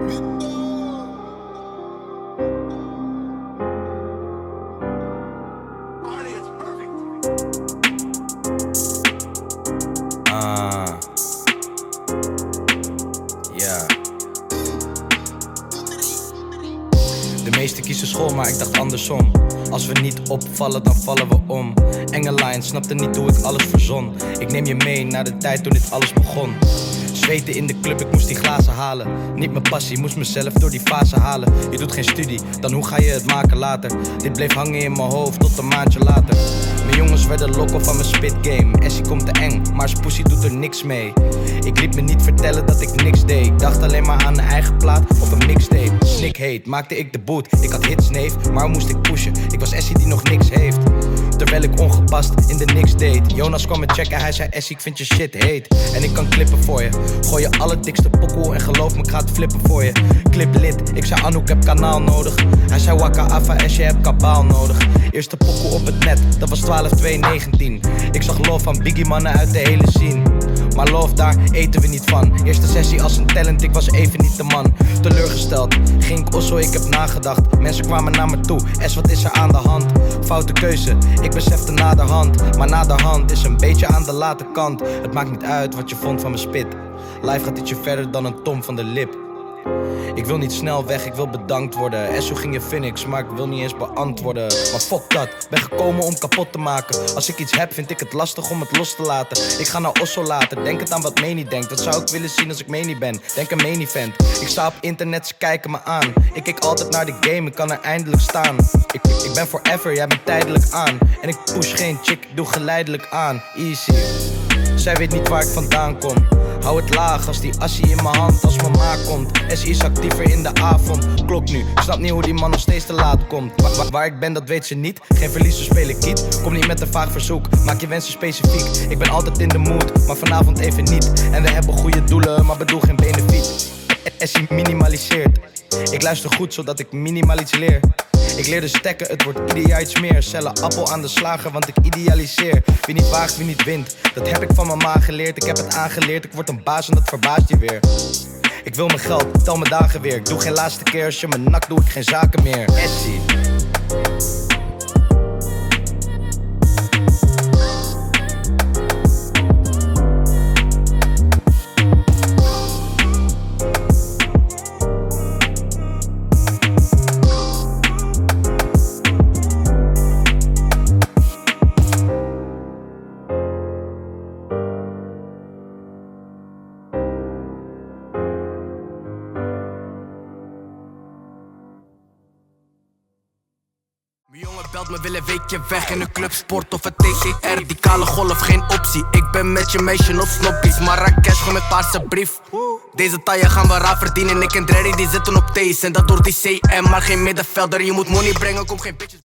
Ja. De meesten kiezen school, maar ik dacht andersom. Als we niet opvallen, dan vallen we om. Engelijn snapte niet hoe ik alles verzon. Ik neem je mee naar de tijd toen dit alles begon. Zweten in de club, ik moest die glazen halen. Niet mijn passie, moest mezelf door die fase halen. Je doet geen studie, dan hoe ga je het maken later? Dit bleef hangen in mijn hoofd tot een maandje later. Mijn jongens werden loco van mijn spit game. Essie komt te eng, maar zijn pussy doet er niks mee. Ik liet me niet vertellen dat ik niks deed. Ik dacht alleen maar aan een eigen plaat of een mixtape. Snik heet, maakte ik de boot. Ik had hits, neef, maar hoe moest ik pushen? Ik was Essie die nog niks heeft. Terwijl ik ongepast in de niks deed. Jonas kwam me checken, hij zei Essie, ik vind je shit heet. En ik kan klippen voor je. Gooi je allerdikste pokoe en geloof me, ik ga het flippen voor je. Clip lit, ik zei Anouk, heb kanaal nodig. Hij zei Waka Afa, Essie, heb kabaal nodig. Eerste pokoe op het net, dat was 12-2-19. Ik zag love van Biggie mannen uit de hele scene. Maar love, daar eten we niet van. Eerste sessie als een talent, ik was even niet de man. Teleurgesteld, ging ik osso, ik heb nagedacht. Mensen kwamen naar me toe, wat is er aan de hand? Foute keuze, ik besefte naderhand. Maar naderhand is een beetje aan de late kant. Het maakt niet uit wat je vond van mijn spit. Life gaat ietsje verder dan een tom van de lip. Ik wil niet snel weg, ik wil bedankt worden. Esso ging je Phoenix, maar ik wil niet eens beantwoorden. Maar fuck dat, ben gekomen om kapot te maken. Als ik iets heb, vind ik het lastig om het los te laten. Ik ga naar Osso later, denk het aan wat Meni denkt. Wat zou ik willen zien als ik Meni ben? Denk een Meni-vent. Ik sta op internet, ze kijken me aan. Ik kijk altijd naar de game, ik kan er eindelijk staan. Ik ben forever, jij bent tijdelijk aan. En ik push geen chick, ik doe geleidelijk aan. Easy. Zij weet niet waar ik vandaan kom. Hou het laag als die assie in mijn hand als mama komt. SI is actiever in de avond. Klok nu, ik snap niet hoe die man nog steeds te laat komt. Waar ik ben, dat weet ze niet. Geen verliezer speel ik niet. Kom niet met een vaag verzoek, maak je wensen specifiek. Ik ben altijd in de mood, maar vanavond even niet. En we hebben goede doelen, maar bedoel geen benefiet. SI minimaliseert. Ik luister goed, zodat ik minimaal iets leer. Ik leerde stekken, het wordt ieder iets meer. Cellen appel aan de slager, want ik idealiseer. Wie niet waagt, wie niet wint. Dat heb ik van mijn ma geleerd, ik heb het aangeleerd. Ik word een baas en dat verbaast je weer. Ik wil mijn geld, tel mijn dagen weer. Ik doe geen laatste keer, als je me nakt, doe ik geen zaken meer. Essie. Mijn jongen belt me, wil een weekje weg in een club, sport of een TCR. Die kale golf, geen optie. Ik ben met je meisje nog snoppies. Marrakesh, gewoon met paarse brief. Deze taille gaan we raar verdienen. Ik en Dreddy die zitten op T's en dat door die CM. Maar geen middenvelder, je moet money brengen, kom geen bitches.